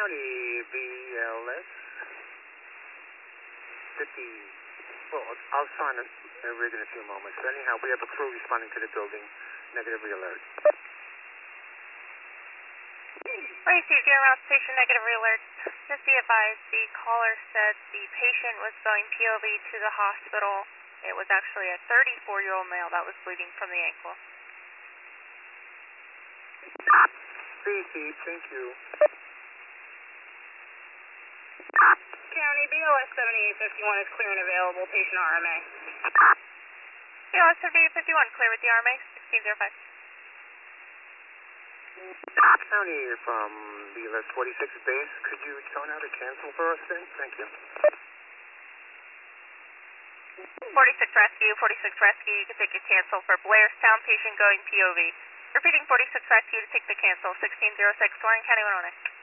County BLS 50. Well, I'll sign a rig in a few moments. Anyhow, we have a crew responding to the building. Negative realert. Received your route station, negative realert. Just be advised, the caller said the patient was going POV to the hospital. It was actually a 34-year-old male that was bleeding from the ankle. Received, thank you. County BLS 7851 is clear and available. Patient RMA. BLS 7851, clear with the RMA, 1605. County from BLS 46 base, could you tone out a cancel for us then? Thank you. 46 rescue, you can take a cancel for Blairstown patient going POV. Repeating 46 rescue to take the cancel, 1606, Torrance County 109.